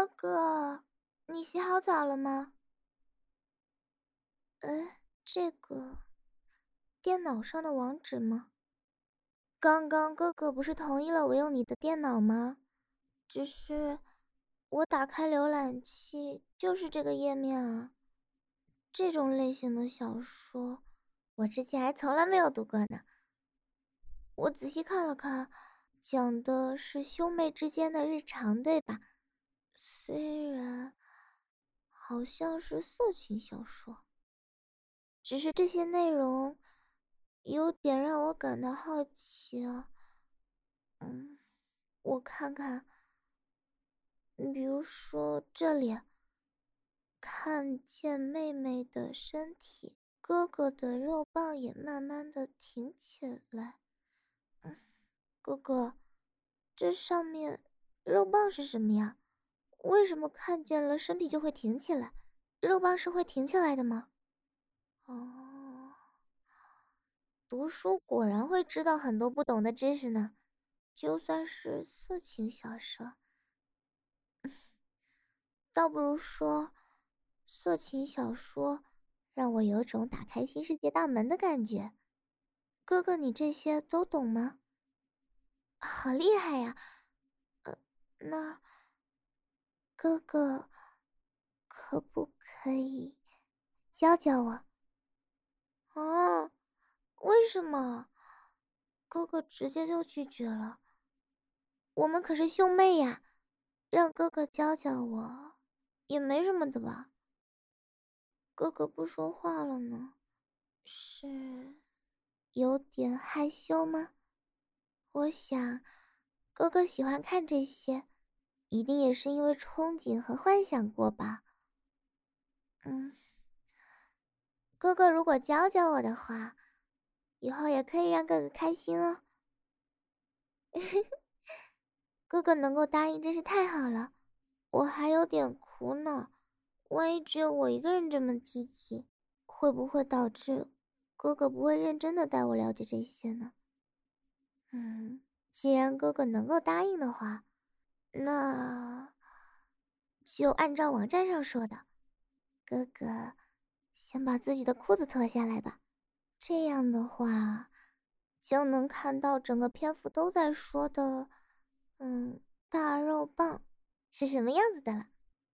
哥哥，你洗好澡了吗？这个电脑上的网址吗？刚刚哥哥不是同意了我用你的电脑吗？只是我打开浏览器就是这个页面啊。这种类型的小说，我之前还从来没有读过呢。我仔细看了看，讲的是兄妹之间的日常，对吧？虽然好像是色情小说，只是这些内容有点让我感到好奇啊。我看看，比如说这里，看见妹妹的身体，哥哥的肉棒也慢慢的挺起来。哥哥，这上面肉棒是什么呀？为什么看见了身体就会挺起来？肉棒是会挺起来的吗？哦，读书果然会知道很多不懂的知识呢。就算是色情小说，倒不如说，色情小说让我有种打开新世界大门的感觉。哥哥，你这些都懂吗？好厉害呀！那哥哥可不可以教教我？哦，为什么？哥哥直接就拒绝了。我们可是兄妹呀，让哥哥教教我也没什么的吧？哥哥不说话了呢，是有点害羞吗？我想，哥哥喜欢看这些，一定也是因为憧憬和幻想过吧。嗯，哥哥如果教教我的话，以后也可以让哥哥开心哦。哥哥能够答应真是太好了，我还有点苦恼，万一只有我一个人这么积极，会不会导致哥哥不会认真的带我了解这些呢？既然哥哥能够答应的话，那就按照网站上说的，哥哥先把自己的裤子脱下来吧。这样的话，就能看到整个篇幅都在说的，大肉棒是什么样子的了。